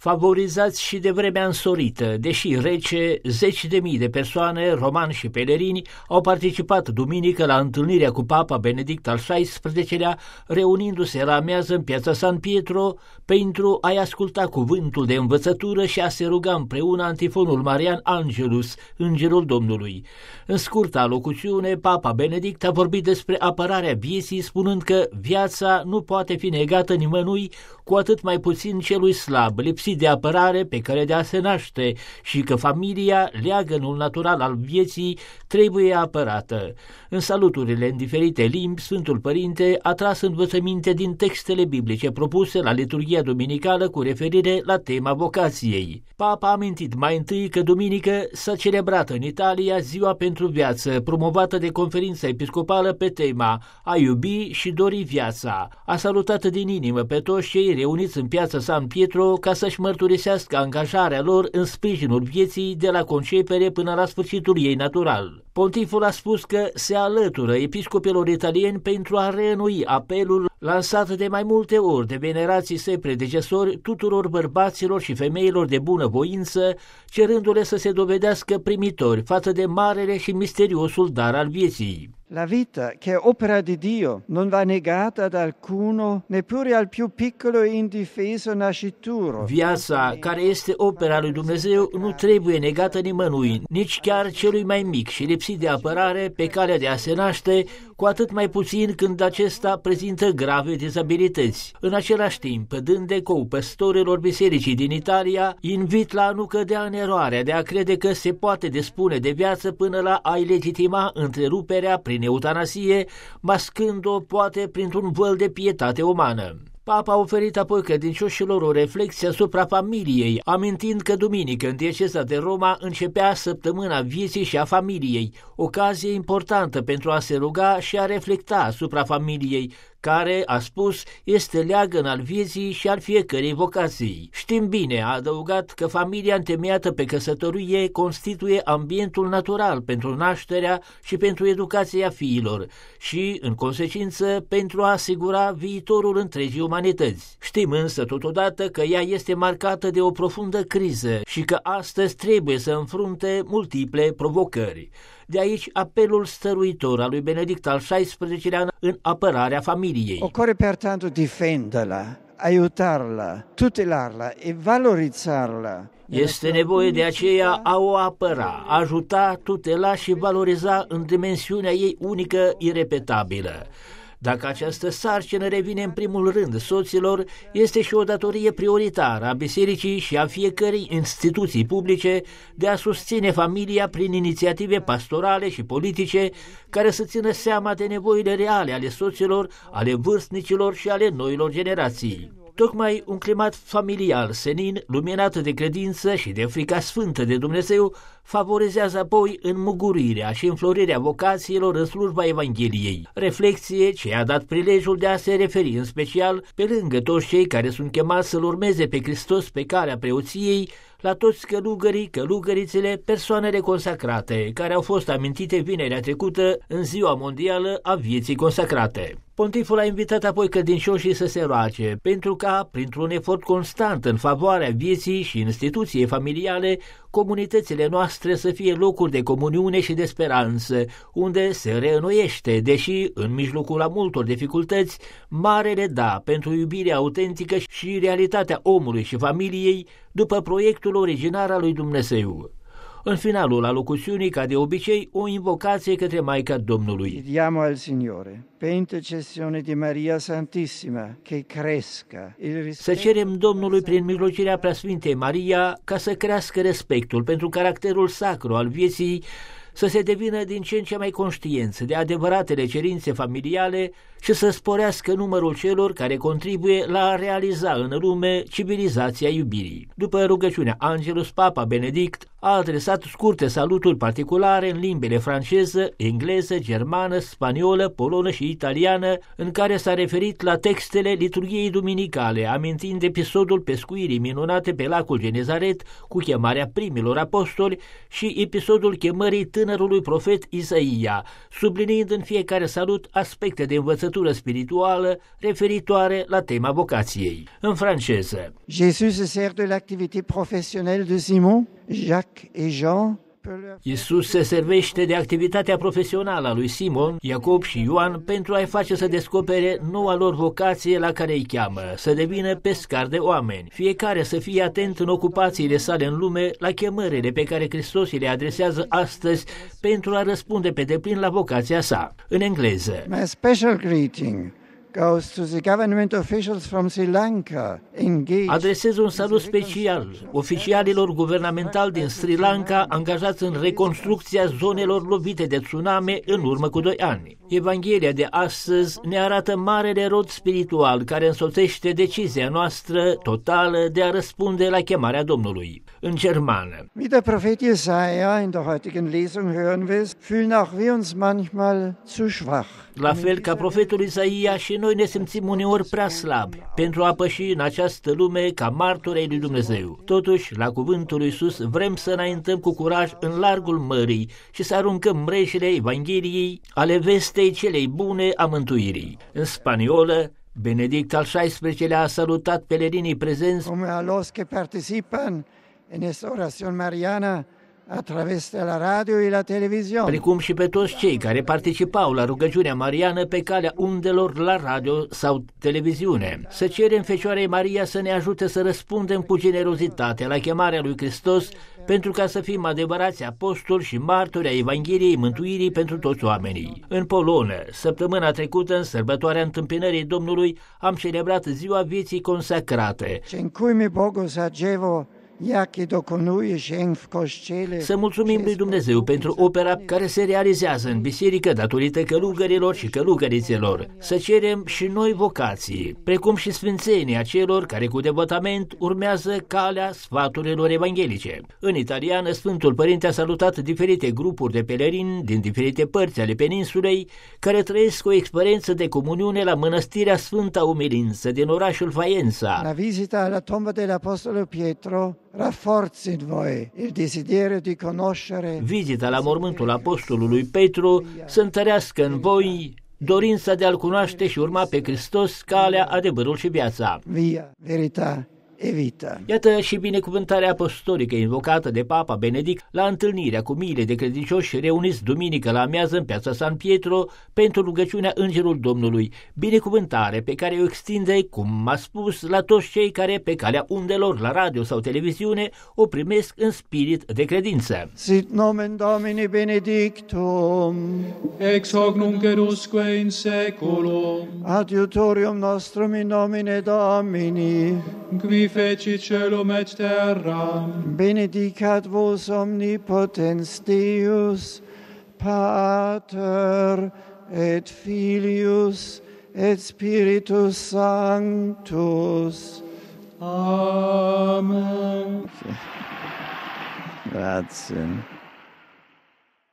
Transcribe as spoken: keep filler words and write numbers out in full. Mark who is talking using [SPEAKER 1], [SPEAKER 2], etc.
[SPEAKER 1] Favorizați și de vremea însorită, deși rece, zeci de mii de persoane, romani și pelerini, au participat duminică la întâlnirea cu Papa Benedict al șaisprezecelea, reunindu-se la amiază în piața San Pietro pentru a-i asculta cuvântul de învățătură și a se ruga împreună antifonul Marian Angelus, Îngerul Domnului. În scurta alocuțiune, Papa Benedict a vorbit despre apărarea vieții, spunând că viața nu poate fi negată nimănui, cu atât mai puțin celui slab, lipsit de apărare pe care de a se naște, și că familia, leagănul natural al vieții, trebuie apărată. În saluturile în diferite limbi, Sfântul Părinte a tras învățăminte din textele biblice propuse la liturghia duminicală cu referire la tema vocației. Papa a amintit mai întâi că duminică s-a celebrat în Italia Ziua pentru Viață, promovată de Conferința Episcopală pe tema A iubi și dori viața. A salutat din inimă pe toți cei reuniți în piața San Pietro ca să-și mărturisească angajarea lor în sprijinul vieții de la concepere până la sfârșitul ei natural. Pontiful a spus că se alătură episcopilor italieni pentru a reînnoi apelul lansat de mai multe ori de venerații săi predecesori tuturor bărbaților și femeilor de bună voință, cerându-le să se dovedească primitori față de marele și misteriosul dar al vieții.
[SPEAKER 2] La vita, che è opera di Dio, non va negata ad alcuno, neppure al più piccolo e indifeso nascituro.
[SPEAKER 1] Viața, care este opera lui Dumnezeu, nu trebuie negată nimănui, nici chiar celui mai mic și lipsit de apărare pe calea de a se naște, cu atât mai puțin când acesta prezintă grave dizabilități. În același timp, dând ecou păstorilor bisericii din Italia, invit la a nu cădea în eroarea de a crede că se poate dispune de viață până la a-i legitima întreruperea prin eutanasie, mascând-o poate printr-un văl de pietate umană. Papa a oferit apoi credincioșilor o reflexie asupra familiei, amintind că duminică în dieceza de Roma începea săptămâna vieții și a familiei, ocazie importantă pentru a se ruga și a reflecta asupra familiei, care, a spus, este leagăn al vieții și al fiecărei vocații. Știm bine, a adăugat, că familia întemeiată pe căsătorie constituie ambientul natural pentru nașterea și pentru educația fiilor și, în consecință, pentru a asigura viitorul întregii umanități. Știm însă totodată că ea este marcată de o profundă criză și că astăzi trebuie să înfrunte multiple provocări. De aici apelul stăruitor al lui Benedict al șaisprezecelea în apărarea familiei.
[SPEAKER 2] Occorre pertanto difenderla, aiutarla, tutelarla e valorizzarla.
[SPEAKER 1] Este nevoie de aceea a o apăra, ajuta, tutela și valoriza în dimensiunea ei unică, irepetabilă. Dacă această sarcină revine în primul rând soților, este și o datorie prioritară a bisericii și a fiecărei instituții publice de a susține familia prin inițiative pastorale și politice care să țină seama de nevoile reale ale soților, ale vârstnicilor și ale noilor generații. Tocmai un climat familial senin, luminat de credință și de frica sfântă de Dumnezeu, favorizează apoi înmugurirea și înflorirea vocațiilor în slujba Evangheliei, reflexie ce a dat prilejul de a se referi în special, pe lângă toți cei care sunt chemați să-L urmeze pe Hristos pe calea preoției, la toți călugării, călugărițele, persoanele consacrate, care au fost amintite vinerea trecută în Ziua Mondială a Vieții Consacrate. Pontiful a invitat apoi credincioșii să se roage, pentru ca, printr-un efort constant în favoarea vieții și instituției familiale, comunitățile noastre să fie locuri de comuniune și de speranță, unde se reînnoiește, deși, în mijlocul a multor dificultăți, marele da pentru iubirea autentică și realitatea omului și familiei, după proiectul originar al lui Dumnezeu. În finalul alocuțiunii, ca de obicei, o invocație către Maica Domnului.
[SPEAKER 2] Chiediamo al Signore, per intercessione di Maria Santissima, che cresca il rispetto.
[SPEAKER 1] Să cerem Domnului prin mijlocirea Preasfintei Maria ca să crească respectul pentru caracterul sacru al vieții, să se devină din ce în ce mai conștienți de adevăratele cerințe familiale și să sporească numărul celor care contribuie la a realiza în lume civilizația iubirii. După rugăciunea Angelus, Papa Benedict a adresat scurte saluturi particulare în limbile franceză, engleză, germană, spaniolă, polonă și italiană, în care s-a referit la textele liturghiei duminicale, amintind episodul pescuirii minunate pe lacul Genezaret cu chemarea primilor apostoli și episodul chemării tânărului profet Isaia, subliniind în fiecare salut aspecte de învățătură învățătură spirituală referitoare la tema vocației. În franceză.
[SPEAKER 2] Jésus se sert de l'activité professionnelle de Simon, Jacques et Jean.
[SPEAKER 1] Iisus se servește de activitatea profesională a lui Simon, Iacob și Ioan pentru a-i face să descopere noua lor vocație la care îi cheamă, să devină pescari de oameni. Fiecare să fie atent în ocupațiile sale în lume la chemările pe care Hristos îi le adresează astăzi pentru a răspunde pe deplin la vocația sa. În engleză.
[SPEAKER 2] My special greeting goes to the government officials from Sri Lanka engaged.
[SPEAKER 1] Adresez un salut special oficialilor guvernamentali din Sri Lanka angajați în reconstrucția zonelor lovite de tsunami în urmă cu doi ani. Evanghelia de astăzi ne arată marele rod spiritual care însoțește decizia noastră totală de a răspunde la chemarea Domnului. În germană.
[SPEAKER 2] Wie der Prophet Jesaja in der heutigen Lesung hören wirst, fühlen auch wir uns manchmal zu schwach.
[SPEAKER 1] La fel ca profetul Isaia, și noi ne simțim uneori prea slabi pentru a păși în această lume ca martori ai lui Dumnezeu. Totuși, la cuvântul lui Iisus vrem să înaintăm cu curaj în largul mării și să aruncăm mreșele Evangheliei, ale vestei celei bune a mântuirii. În spaniolă, Benedict al șaisprezecelea a salutat pelerinii prezenți
[SPEAKER 2] Como a los que participan en esta oración mariana a través de la radio y la televisión.
[SPEAKER 1] Precum și pe toți cei care participau la rugăciunea mariană pe calea undelor la radio sau televiziune. Să cerem Fecioarei Maria să ne ajute să răspundem cu generozitate la chemarea lui Hristos pentru ca să fim adevărați apostoli și martori ai Evangheliei mântuirii pentru toți oamenii. În Polonă, săptămâna trecută, în sărbătoarea întâmpinării Domnului, am celebrat ziua vieții consacrate. Să mulțumim lui Dumnezeu pentru opera care se realizează în biserică datorită călugărilor și călugărițelor. Să cerem și noi vocații, precum și sfințenia celor care cu devotament urmează calea sfaturilor evanghelice. În italiană, Sfântul Părinte a salutat diferite grupuri de pelerini din diferite părți ale peninsulei care trăiesc o experiență de comuniune la mănăstirea Sfânta Umilință din orașul Faenza.
[SPEAKER 2] La vizita alla tomba dell'Apostolo Pietro rafforzi in voi il desiderio di conoscere.
[SPEAKER 1] Vizita la mormântul apostolului Petru să întărească în voi dorința de a-L cunoaște și urma pe Hristos, calea, adevărul și viața.
[SPEAKER 2] Via, verita e vita.
[SPEAKER 1] Iată și binecuvântarea apostolică invocată de Papa Benedict la întâlnirea cu miile de credincioși reuniți duminică la amiază în piața San Pietro pentru rugăciunea Îngerul Domnului, binecuvântare pe care o extinde, cum a spus, la toți cei care pe calea undelor la radio sau televiziune o primesc în spirit de credință.
[SPEAKER 2] Sit nomen Domini benedictum,
[SPEAKER 3] ex hoc nunc et usque in seculum,
[SPEAKER 2] adiutorium nostrum in nomine Domini,
[SPEAKER 3] qui feci celum et terram,
[SPEAKER 2] benedicat vos omnipotens Deus, Pater et Filius et Spiritus Sanctus.
[SPEAKER 3] Amen.
[SPEAKER 2] Grazie.